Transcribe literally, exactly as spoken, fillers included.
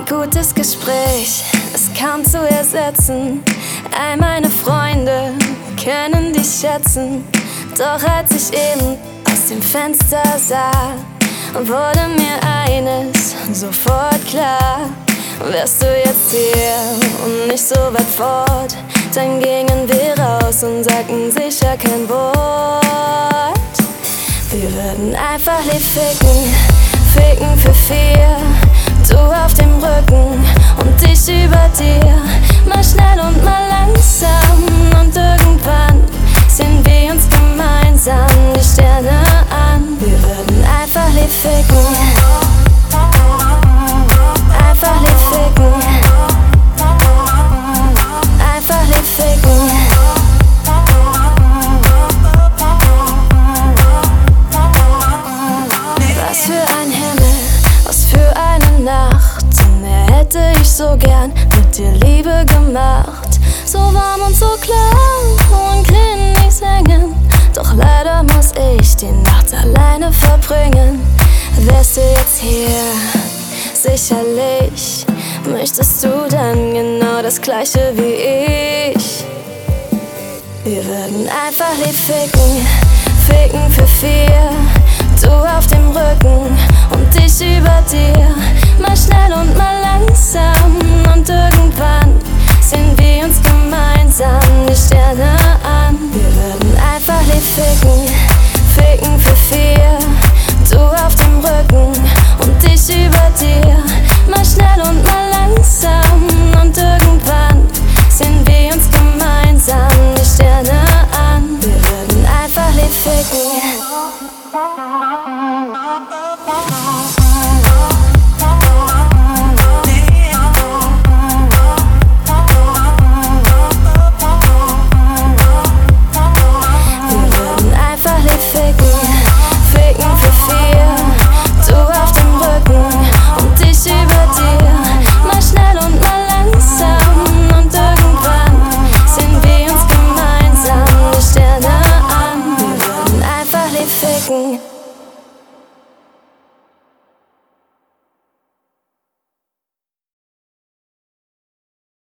gutes Gespräch ist kaum zu ersetzen. All meine Freunde können dich schätzen. Doch als ich eben aus dem Fenster sah, wurde mir eines sofort klar. Wärst du jetzt hier und nicht so weit fort, dann gingen wir raus und sagten sicher kein Wort. Wir würden einfach lieb ficken, ficken für vier. Du auf dem Rücken und ich über dir. Mal schnell und mal langsam und irgendwann sehen wir uns gemeinsam die Sterne an. Wir würden einfach lieb ficken, einfach lieb ficken, einfach lieb ficken. Was für ein Himmel, was für eine Nacht. Mehr hätte ich so gern mit dir Liebe gemacht. So warm und so klar und klingelig singen. Doch leider muss ich die Nacht alleine verbringen. Wärst du jetzt hier, sicherlich möchtest du dann genau das Gleiche wie ich. Wir würden einfach lieb ficken, ficken für vier. Du auf dem Rücken und ich über dir. Mal schnell und mal langsam und irgendwann sehen wir uns gemeinsam die Sterne an. Wir würden einfach lieb ficken, ficken für vier. Du auf dem Rücken und ich über dir. Mal schnell und mal langsam und irgendwann sehen wir uns gemeinsam die Sterne an. Wir würden einfach lieb ficken.